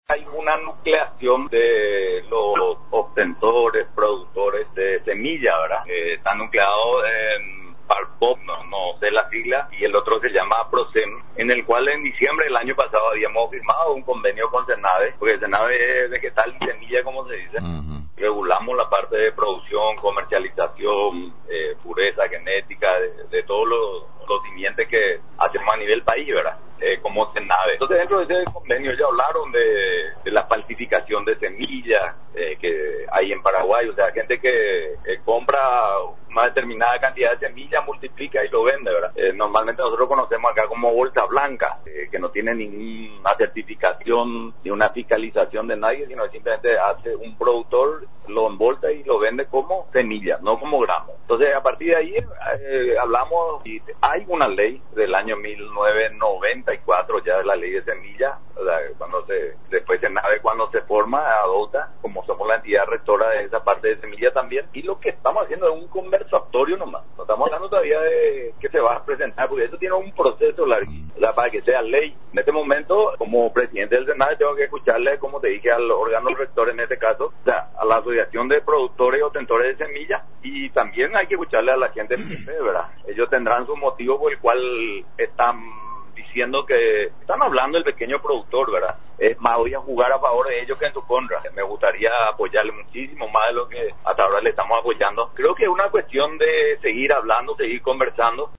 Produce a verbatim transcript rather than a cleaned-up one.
Hay una nucleación de los obtentores, productores de semilla, ¿verdad? Eh, están nucleados en Parpop, no, no sé la sigla, y el otro se llama Procem, en el cual en diciembre del año pasado habíamos firmado un convenio con Senave, porque Senave es vegetal y semilla, como se dice. Uh-huh. Regulamos la parte de producción, comercialización, eh, pureza genética, de, de todos los, los simientes que hacemos a nivel país, ¿verdad? Eh, como Senave. Entonces, dentro de ese convenio ya hablaron de, de la falsificación de semillas eh, que hay en Paraguay. O sea, gente que eh, compra una determinada cantidad de semillas, multiplica y lo vende, ¿verdad? Eh, normalmente nosotros conocemos acá como bolsa blanca, eh, que no tiene ninguna certificación ni una fiscalización de nadie, sino que simplemente hace un productor, lo embolsa y lo vende como semillas, no como gramos. Entonces, a partir de ahí eh, hablamos y hay una ley del año mil novecientos noventa y cuatro ya de la ley de semillas, o sea, cuando se, después Senave cuando se forma, adopta, como somos la entidad rectora de esa parte de semilla también, y lo que estamos haciendo es un conversatorio nomás, no estamos hablando todavía de que se va a presentar, porque eso tiene un proceso larguísimo, o sea, para que sea ley. En este momento, como presidente del Senave, tengo que escucharle, como te dije, al órgano rector en este caso, o sea, a la Asociación de Productores y Obtentores de Semillas, y también hay que escucharle a la gente del P P, ¿verdad? Ellos tendrán su motivo por el cual están diciendo que están hablando del pequeño productor, ¿verdad? Es más, voy a jugar a favor de ellos que en su contra. Me gustaría apoyarle muchísimo más de lo que hasta ahora le estamos apoyando. Creo que es una cuestión de seguir hablando, seguir conversando.